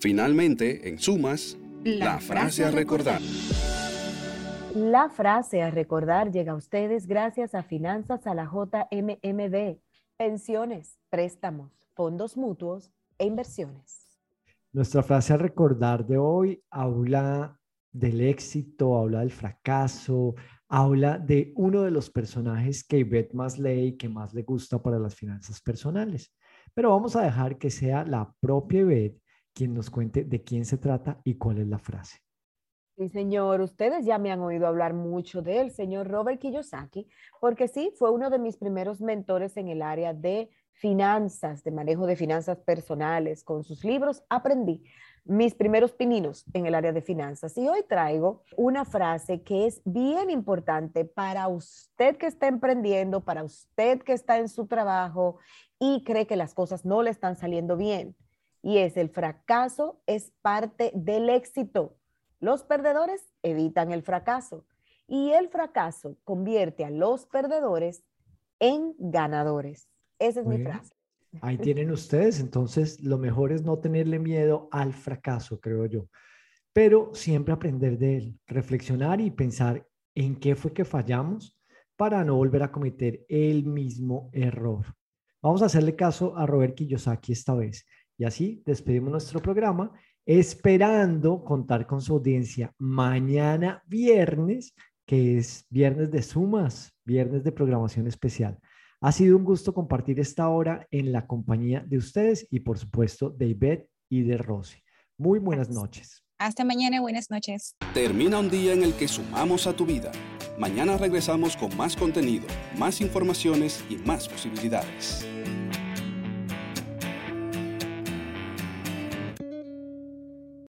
Finalmente, en sumas, la frase a recordar. La frase a recordar llega a ustedes gracias a Finanzas a la JMMD, pensiones, préstamos, fondos mutuos e inversiones. Nuestra frase a recordar de hoy habla del éxito, habla del fracaso, habla de uno de los personajes que Yvette más lee y que más le gusta para las finanzas personales. Pero vamos a dejar que sea la propia Yvette quien nos cuente de quién se trata y cuál es la frase. Sí, señor, ustedes ya me han oído hablar mucho del señor Robert Kiyosaki, porque sí, fue uno de mis primeros mentores en el área de finanzas, de manejo de finanzas personales. Con sus libros aprendí mis primeros pininos en el área de finanzas. Y hoy traigo una frase que es bien importante para usted que está emprendiendo, para usted que está en su trabajo y cree que las cosas no le están saliendo bien. Y es: el fracaso es parte del éxito. Los perdedores evitan el fracaso y el fracaso convierte a los perdedores en ganadores. Esa es mi Bueno, frase. ahí tienen ustedes. Entonces, lo mejor es no tenerle miedo al fracaso, creo yo, pero siempre aprender de él, reflexionar y pensar en qué fue que fallamos para no volver a cometer el mismo error. Vamos a hacerle caso a Robert Kiyosaki esta vez. Y así despedimos nuestro programa, esperando contar con su audiencia mañana viernes, que es viernes de sumas, viernes de programación especial. Ha sido un gusto compartir esta hora en la compañía de ustedes y por supuesto de Yvette y de Rosy. Muy buenas noches. Hasta mañana, buenas noches. Termina un día en el que sumamos a tu vida. Mañana regresamos con más contenido, más informaciones y más posibilidades.